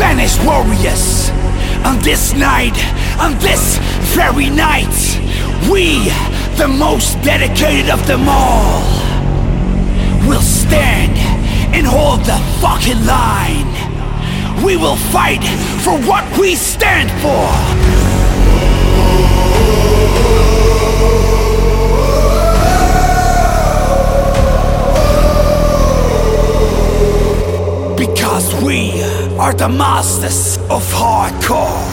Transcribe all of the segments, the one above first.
Spanish warriors. On this night, on this very night, we, the most dedicated of them all, will stand and hold the fucking line. We will fight for what we stand for. Because we are the masters of hardcore.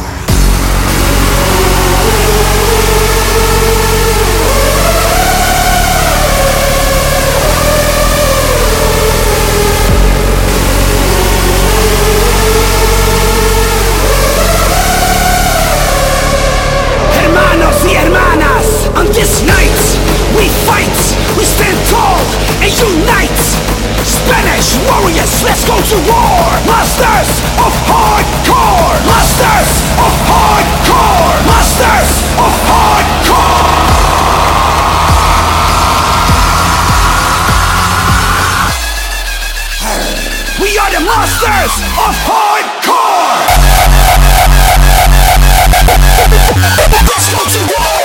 Hermanos y hermanas, on this night, we fight, we stand tall and unite. Spanish warriors, let's go to war! Masters of hardcore! Masters of hardcore! Masters of hardcore! We are the masters of hardcore! Let's go to war!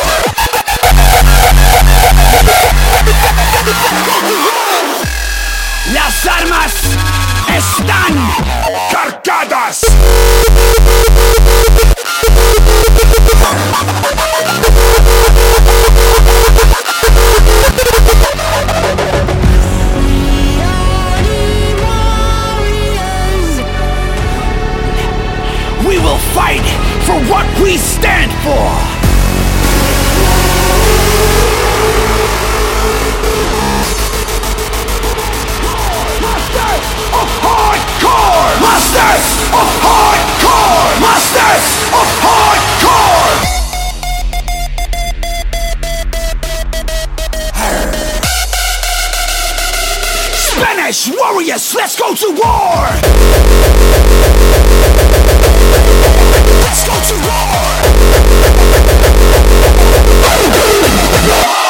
Las armas están cargadas. We will fight for what we stand for. Hardcore! Masters of hardcore! Masters of hardcore! Spanish warriors, let's go to war! Let's go to war!